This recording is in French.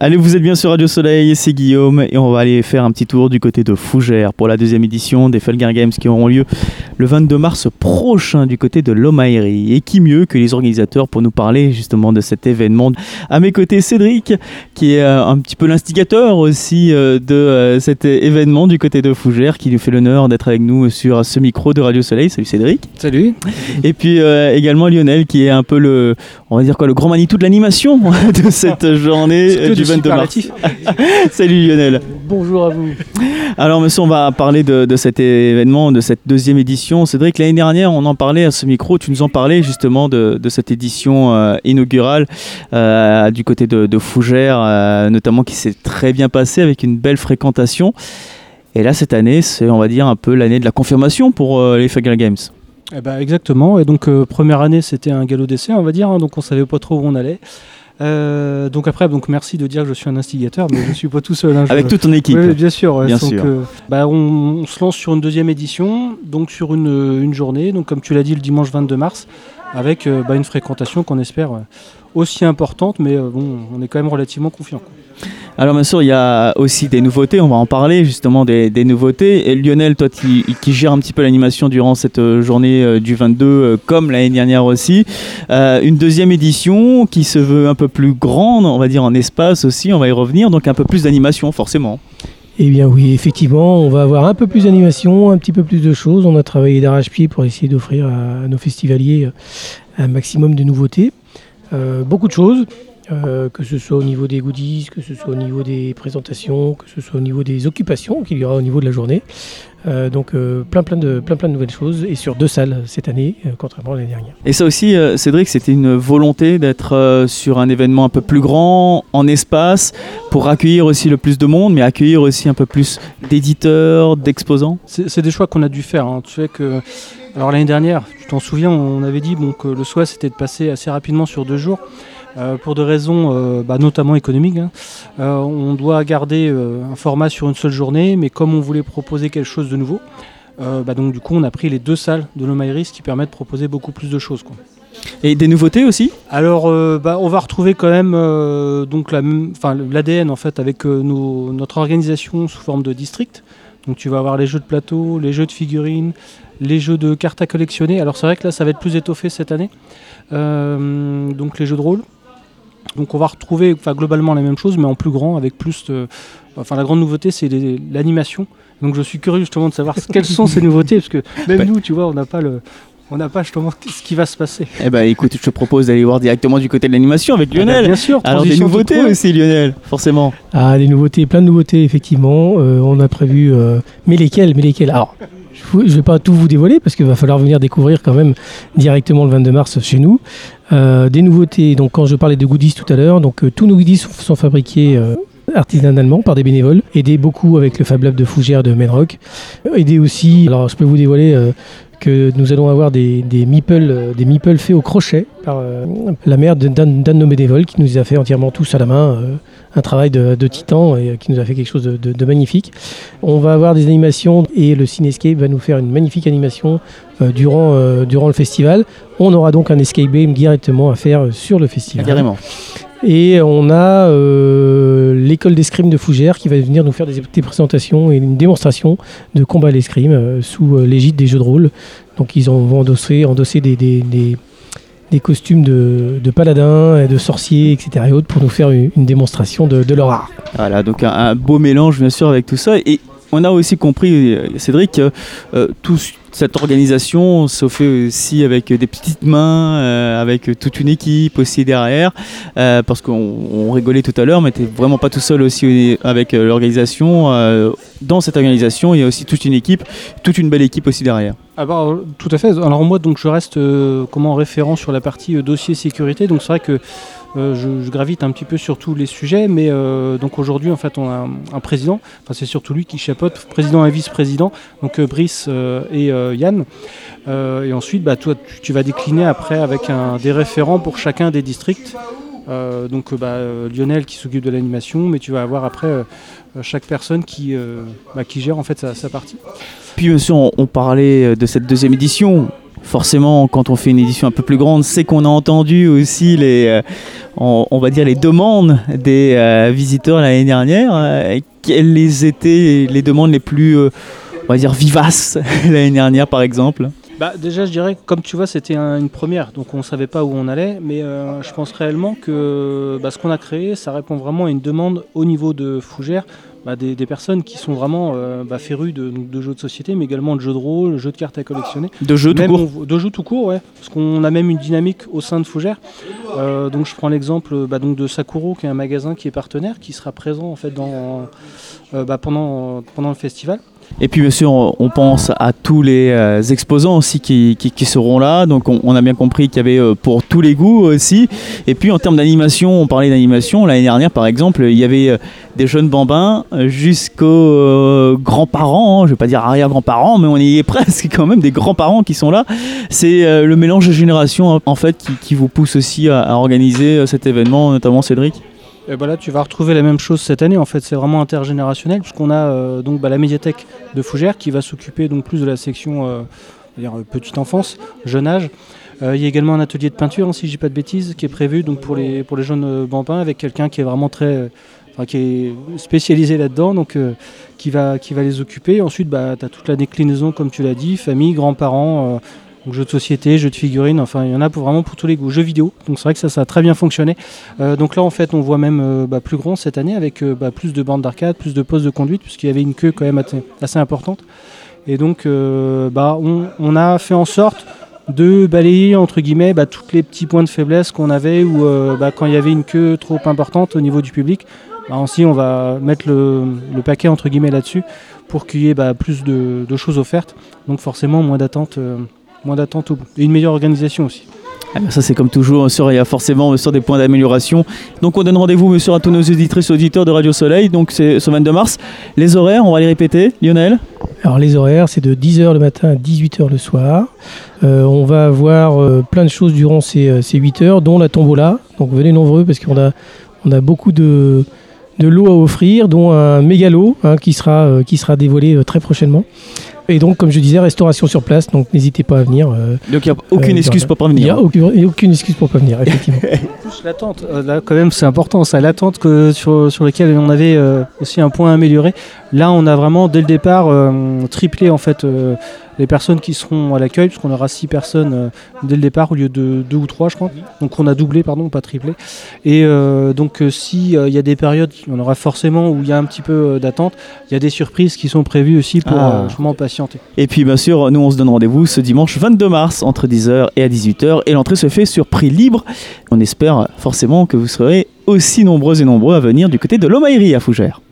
Allez, vous êtes bien sur Radio Soleil, c'est Guillaume et on va aller faire un petit tour du côté de Fougères pour la deuxième édition des Felguin Games qui auront lieu le 22 mars prochain du côté de Lomaéry. Et qui mieux que les organisateurs pour nous parler justement de cet événement. À mes côtés, Cédric, qui est un petit peu l'instigateur aussi de cet événement du côté de Fougères, qui nous fait l'honneur d'être avec nous sur ce micro de Radio Soleil. Salut Cédric. Salut. Et puis également Lionel, qui est un peu le grand Manitou de l'animation de cette journée du 22 mars. Salut Lionel. Bonjour à vous. Alors monsieur, on va parler de cet événement, de cette deuxième édition. Cédric, l'année dernière, on en parlait à ce micro, tu nous en parlais justement de cette édition inaugurale du côté de Fougères, notamment qui s'est très bien passée avec une belle fréquentation. Et là, cette année, c'est, on va dire, un peu l'année de la confirmation pour les Felguin Games. Eh ben, exactement. Et donc, première année, c'était un galop d'essai, on va dire. Donc, on ne savait pas trop où on allait. Donc après, merci de dire que je suis un instigateur, mais je ne suis pas tout seul. Avec toute ton équipe. Oui, bien sûr. Bien sûr. On se lance sur une deuxième édition, donc sur une journée, donc comme tu l'as dit, le dimanche 22 mars, avec une fréquentation qu'on espère aussi importante, mais on est quand même relativement confiant. Alors bien sûr, il y a aussi des nouveautés, on va en parler justement des nouveautés. Et Lionel, toi qui gères un petit peu l'animation durant cette journée du 22, comme l'année dernière aussi, une deuxième édition qui se veut un peu plus grande, on va dire en espace aussi, on va y revenir, donc un peu plus d'animation forcément. Eh bien oui, effectivement, on va avoir un peu plus d'animation, un petit peu plus de choses. On a travaillé d'arrache-pied pour essayer d'offrir à nos festivaliers un maximum de nouveautés. Beaucoup de choses. Que ce soit au niveau des goodies, que ce soit au niveau des présentations, que ce soit au niveau des occupations qu'il y aura au niveau de la journée. Donc plein de nouvelles choses et sur 2 salles cette année, contrairement à l'année dernière. Et ça aussi, Cédric, c'était une volonté d'être sur un événement un peu plus grand, en espace, pour accueillir aussi le plus de monde, mais accueillir aussi un peu plus d'éditeurs, d'exposants. C'est des choix qu'on a dû faire. Tu sais que, alors l'année dernière, tu t'en souviens, on avait dit que le souhait c'était de passer assez rapidement sur 2 jours. Pour des raisons notamment économiques, on doit garder un format sur une seule journée, mais comme on voulait proposer quelque chose de nouveau, donc du coup on a pris les 2 salles de Lomaéry, ce qui permet de proposer beaucoup plus de choses, quoi. Et des nouveautés aussi ? Alors on va retrouver quand même l'ADN en fait avec notre organisation sous forme de district. Donc tu vas avoir les jeux de plateau, les jeux de figurines, les jeux de cartes à collectionner. Alors c'est vrai que là ça va être plus étoffé cette année. Donc les jeux de rôle. Donc on va retrouver globalement la même chose, mais en plus grand, avec plus de... la grande nouveauté, c'est l'animation. Donc je suis curieux justement de savoir quelles sont ces nouveautés, parce que même nous, tu vois, on n'a pas justement ce qui va se passer. Eh ben écoute, je te propose d'aller voir directement du côté de l'animation avec Lionel. Bien sûr. Alors des nouveautés aussi, Lionel, forcément. Ah, des nouveautés, plein de nouveautés, effectivement. On a prévu... Mais lesquelles ? Alors, je ne vais pas tout vous dévoiler, parce qu'il va falloir venir découvrir quand même directement le 22 mars chez nous. Des nouveautés, donc quand je parlais de goodies tout à l'heure, donc tous nos goodies sont fabriqués artisanalement par des bénévoles, aidés beaucoup avec le Fab Lab de Fougères de Menrock, aidés aussi, alors je peux vous dévoiler que nous allons avoir des meeples faits au crochet par la mère d'un de nos bénévoles qui nous a fait entièrement tous à la main un travail de titan et qui nous a fait quelque chose de magnifique. On va avoir des animations et le Cinescape va nous faire une magnifique animation durant le festival. On aura donc un escape game directement à faire sur le festival. Carrément. Et on a l'école d'escrime de Fougères qui va venir nous faire des présentations et une démonstration de combat à l'escrime sous l'égide des jeux de rôle. Donc ils vont endosser des costumes de paladins, et de sorciers, etc. et autres pour nous faire une démonstration de leur art. Voilà, donc un beau mélange bien sûr avec tout ça. Et on a aussi compris, Cédric, toute cette organisation se fait aussi avec des petites mains, avec toute une équipe aussi derrière, parce qu'on rigolait tout à l'heure, mais tu n'es vraiment pas tout seul aussi avec l'organisation. Dans cette organisation, il y a aussi toute une équipe, toute une belle équipe aussi derrière. Tout à fait. Alors moi, donc, je reste référent sur la partie dossier sécurité. Donc c'est vrai que je gravite un petit peu sur tous les sujets, mais donc aujourd'hui en fait on a un président, c'est surtout lui qui chapeaute, président et vice-président, donc Brice et Yann. Et ensuite toi tu vas décliner après avec des référents pour chacun des districts. Lionel qui s'occupe de l'animation, mais tu vas avoir après chaque personne qui gère en fait sa partie. Puis monsieur, on parlait de cette deuxième édition. forcément, quand on fait une édition un peu plus grande, c'est qu'on a entendu aussi on va dire les demandes des visiteurs l'année dernière. Quelles étaient les demandes les plus, on va dire, vivaces l'année dernière, par exemple? Déjà, je dirais que comme tu vois, c'était une première, donc on ne savait pas où on allait, mais je pense réellement que ce qu'on a créé, ça répond vraiment à une demande au niveau de Fougères, des personnes qui sont vraiment férues de jeux de société, mais également de jeux de rôle, de jeux de cartes à collectionner. De jeux tout court. De jeux tout court, ouais, parce qu'on a même une dynamique au sein de Fougères. Donc je prends l'exemple donc de Sakuro, qui est un magasin qui est partenaire, qui sera présent en fait pendant le festival. Et puis bien sûr, on pense à tous les exposants aussi qui seront là. Donc on a bien compris qu'il y avait pour tous les goûts aussi. Et puis en termes d'animation, on parlait d'animation. L'année dernière, par exemple, il y avait des jeunes bambins jusqu'aux grands-parents. Je ne vais pas dire arrière-grands-parents, mais on y est presque quand même, des grands-parents qui sont là. C'est le mélange de générations en fait qui vous pousse aussi à organiser cet événement, notamment Cédric. Et là, tu vas retrouver la même chose cette année. En fait, c'est vraiment intergénérationnel puisqu'on a la médiathèque de Fougères qui va s'occuper donc plus de la section petite enfance, jeune âge. Il y a également un atelier de peinture, si je dis pas de bêtises, qui est prévu donc pour les jeunes bambins avec quelqu'un qui est vraiment qui est spécialisé là-dedans, donc qui va les occuper. Ensuite, tu as toute la déclinaison, comme tu l'as dit, famille, grands-parents. Donc jeux de société, jeux de figurines, enfin il y en a vraiment pour tous les goûts. Jeux vidéo, donc c'est vrai que ça a très bien fonctionné. Donc là en fait on voit même plus grand cette année avec plus de bandes d'arcade, plus de postes de conduite, puisqu'il y avait une queue quand même assez importante. Et donc on a fait en sorte de balayer entre guillemets tous les petits points de faiblesse qu'on avait ou quand il y avait une queue trop importante au niveau du public. Aussi on va mettre le paquet entre guillemets là-dessus pour qu'il y ait plus de choses offertes. Donc forcément moins d'attente au bout. Et une meilleure organisation aussi. Ça c'est comme toujours, il y a forcément des points d'amélioration. Donc on donne rendez-vous monsieur à tous nos auditrices et auditeurs de Radio Soleil, donc c'est ce 22 mars. Les horaires, on va les répéter, Lionel? Alors les horaires, c'est de 10h le matin à 18h le soir. On va avoir plein de choses durant ces 8 heures, dont la tombola. Donc venez nombreux parce qu'on a beaucoup de lots à offrir, dont un méga lot qui sera dévoilé très prochainement. Et donc, comme je disais, restauration sur place, donc n'hésitez pas à venir. Donc il n'y a aucune excuse pour pas venir. Il n'y a aucune excuse pour pas venir, effectivement. Plus l'attente, là quand même c'est important, ça, l'attente sur laquelle on avait aussi un point à améliorer. Là on a vraiment dès le départ triplé en fait les personnes qui seront à l'accueil, puisqu'on aura 6 personnes dès le départ au lieu de 2 ou 3 je crois. Donc on a doublé, pardon, pas triplé. Et donc si il y a des périodes, on aura forcément où il y a un petit peu d'attente, il y a des surprises qui sont prévues aussi pour justement patienter. Et puis bien sûr, nous on se donne rendez-vous ce dimanche 22 mars entre 10h et à 18h et l'entrée se fait sur prix libre. On espère forcément que vous serez aussi nombreux et nombreux à venir du côté de l'Aumairie à Fougères.